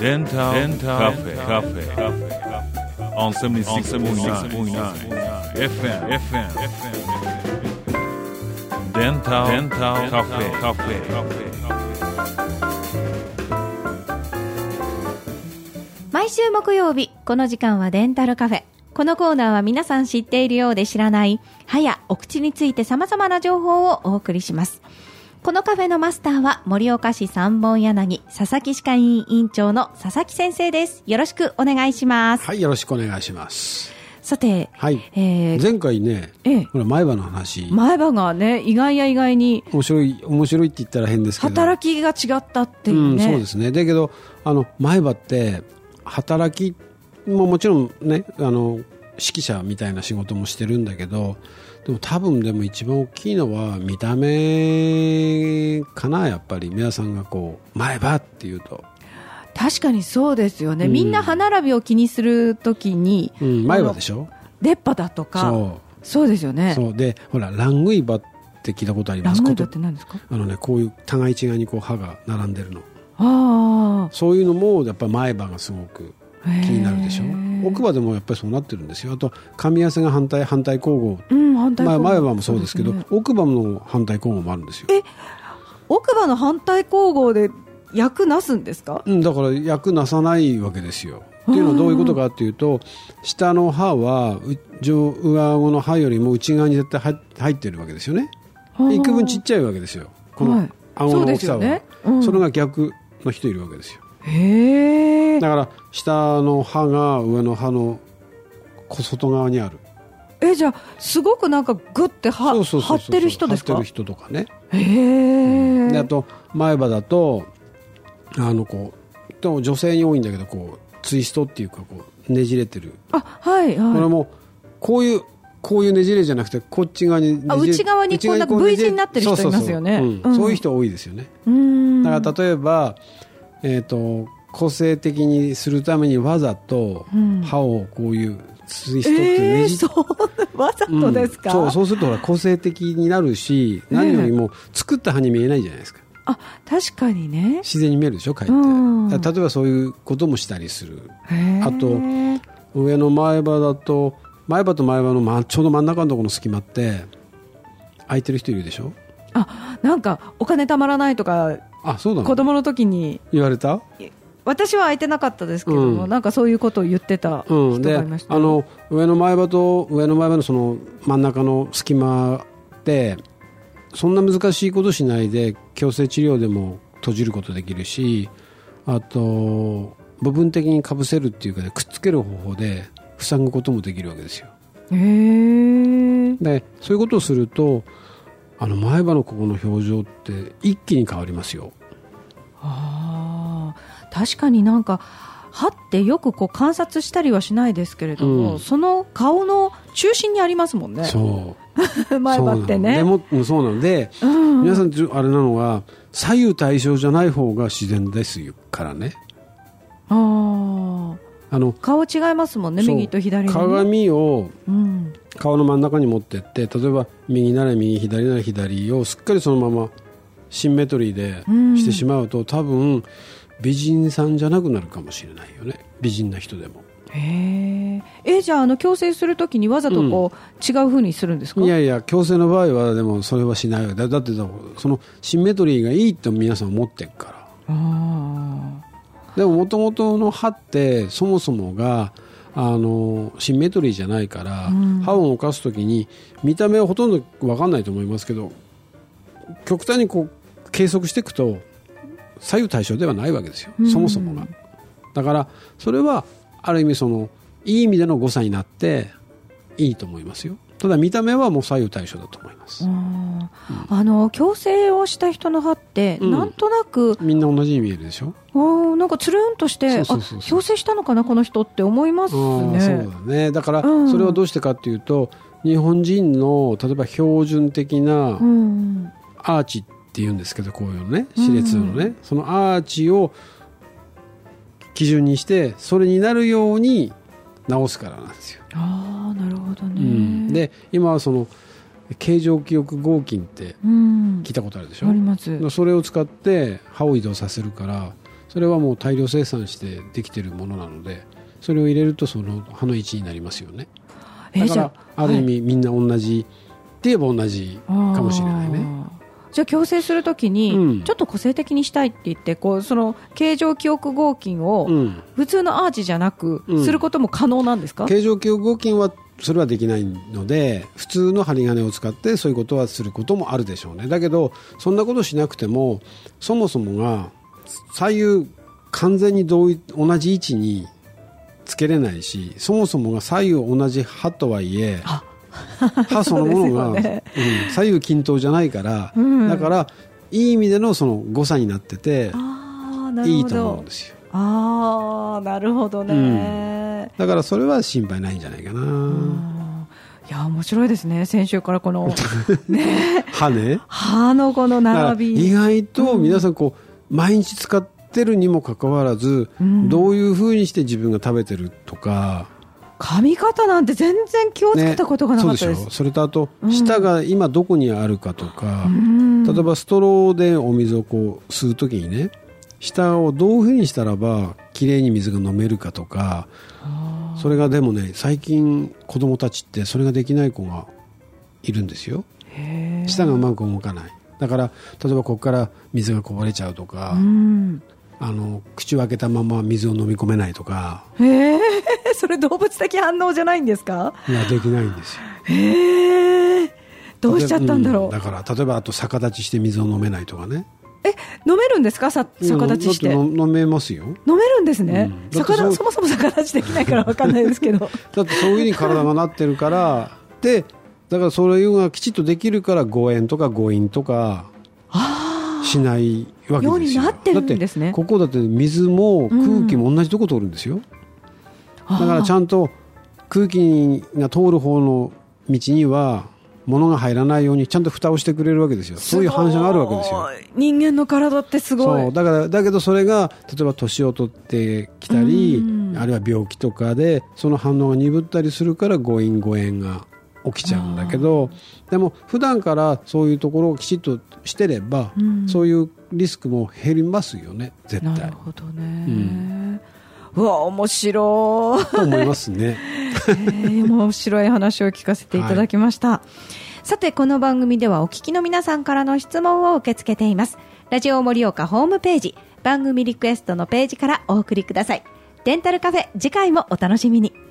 Dental Cafe on 76.9 FM Dental Cafe。 毎週木曜日この時間はデンタルカフェ。このコーナーは皆さん知っているようで知らない歯やお口について様々な情報をお送りします。このカフェのマスターは盛岡市三本柳佐々木歯科医院院長の佐々木先生です。よろしくお願いします。 はい、よろしくお願いします。 さて、 はい、前回ね、ほら前歯の話、 前歯がね、意外や意外に面白いって言ったら変ですけど、 働きが違ったっていうね、 そうですね。だけど前歯って働きももちろんね、指揮者みたいな仕事もしてるんだけど、でも多分でも一番大きいのは見た目かな。やっぱり皆さんがこう前歯っていうと、 確かにそうですよね、みんな歯並びを気にするときに、 前歯でしょ、 出っ歯だとか、そうですよね。 そうで、ほらラングイ歯って聞いたことありますか？ ラングイ歯って何ですか？ こういう互い違いにこう歯が並んでるの、そういうのもやっぱり前歯がすごく気になるでしょ。奥歯でもやっぱりそうなってるんですよ。あと噛み合わせが反対交互、前歯もそうですけど、奥歯の反対交互もあるんですよ。 奥歯の反対交互で役なすんですか？ だから役なさないわけですよ。っていうのはどういうことかっていうと、下の歯は上顎の歯よりも内側に絶対入ってるわけですよね。幾分ちっちゃいわけですよ、この顎の大きさは。それが逆の人いるわけですよ。だから下の歯が上の歯の外側にある。じゃあすごくなんかグッて張ってる人ですか？張ってる人とかね。であと前歯だとこう女性に多いんだけど、こうツイストっていうかこうねじれてる。これもこういうねじれじゃなくて、こっち側にねじれ、 内側にこうなんか V 字になってる人いますよね。 そういう人多いですよね。だから例えば個性的にするためにわざと歯をこういうツイストってねじ、 わざとですか？ そうするとほら個性的になるし、何よりも作った歯に見えないじゃないですか。 確かにね、 自然に見えるでしょ、かえって。例えばそういうこともしたりする。あと上の前歯だと、前歯と前歯のちょうど真ん中のところの隙間って空いてる人いるでしょ。 なんかお金たまらないとか、 そうなの？ 子供の時に言われた？ 私は空いてなかったですけども、なんかそういうことを言ってた人がいました。 上の前歯と上の前歯のその真ん中の隙間ってそんな難しいことしないで矯正治療でも閉じることできるし、あと部分的にかぶせるっていうか、ね、くっつける方法で塞ぐこともできるわけですよ。でそういうことをすると前歯のここの表情って一気に変わりますよ。 確かになんか歯ってよくこう観察したりはしないですけれども、その顔の中心にありますもんね。前歯ってね。 でもそうなので、皆さんあれなのが左右対称じゃない方が自然ですよからね。 顔違いますもんね、右と左の、ね、 鏡を顔の真ん中に持ってって、例えば右なら右、左なら左をすっかりそのままシンメトリーでしてしまうと、多分美人さんじゃなくなるかもしれないよね、美人な人でも。 じゃあ矯正するときにわざとこう、違う風にするんですか？いや矯正の場合はでもそれはしないわけだって、そのシンメトリーがいいと皆さん思ってるから。でも元々の歯ってそもそもがシンメトリーじゃないから、歯を動かすときに見た目はほとんど分かんないと思いますけど、極端にこう計測していくと左右対称ではないわけですよ、そもそもが。だからそれはある意味いい意味での誤差になっていいと思いますよ。ただ見た目はもう左右対称だと思います。 矯正をした人の歯ってなんとなく、 みんな同じに見えるでしょ。 なんかつるんとして矯正したのかなこの人って思いますね。 そうだね。だからそれはどうしてかっていうと、日本人の例えば標準的なアーチっていうんですけど、こういうのね、歯列のね、そのアーチを基準にしてそれになるように直すからなんですよ。 なるほどね。 で今は形状記憶合金って聞いたことあるでしょ。 あります。 それを使って歯を移動させるから、 それはもう大量生産してできているものなので、それを入れるとその歯の位置になりますよね。だからある意味みんな同じって言えば同じかもしれないね。 じゃあ矯正するときにちょっと個性的にしたいって言ってこうその形状記憶合金を普通のアーチじゃなくすることも可能なんですか？ 形状記憶合金はそれはできないので、普通の針金を使ってそういうことはすることもあるでしょうね。だけどそんなことしなくてもそもそもが左右完全に同じ位置につけれないし、そもそもが左右同じ刃とはいえ刃そのものが、左右均等じゃないから、だからいい意味でのその誤差になってていいと思うんですよ。 なるほどね、 だからそれは心配ないんじゃないかな。 いや面白いですね。先週からこの、ね、歯のこの並び、 意外と皆さんこう、毎日使ってるにもかかわらず、どういうふうにして自分が食べてるとか、 噛み方なんて全然気をつけたことがなかったです。 そうでしょ。それとあと、舌が今どこにあるかとか、例えばストローでお水をこう吸うときにね、舌をどういうふうにしたらばきれいに水が飲めるかとか、それがでもね、最近子供たちってそれができない子がいるんですよ。舌がうまく動かない。だから例えばここから水がこぼれちゃうとか、口を開けたまま水を飲み込めないとか。 それ動物的反応じゃないんですか？ いや、できないんですよ。 どうしちゃったんだろう。 だから例えばあと逆立ちして水を飲めないとかね。 飲めるんですか？逆立ちして飲めますよ。 飲めるんですね、そもそも逆立ちできないから分かんないですけどだってそういうふうに体がなってるからで、だからそれがきちっとできるから誤嚥とか誤飲とかしないわけですよ。 ようになってるんですね。 だってここだって水も空気も同じとこ通るんですよ、だからちゃんと空気が通る方の道には物が入らないようにちゃんと蓋をしてくれるわけですよ。そういう反射があるわけですよ。 人間の体ってすごい。 そうだけどそれが例えば年を取ってきたり、あるいは病気とかでその反応が鈍ったりするから誤飲誤嚥が起きちゃうんだけど、でも普段からそういうところをきちっとしてれば、そういうリスクも減りますよね、絶対。 なるほどね、うわ面白いと思いますね面白い話を聞かせていただきました、さてこの番組ではお聞きの皆さんからの質問を受け付けています。ラジオ盛岡ホームページ番組リクエストのページからお送りください。デンタルカフェ、次回もお楽しみに。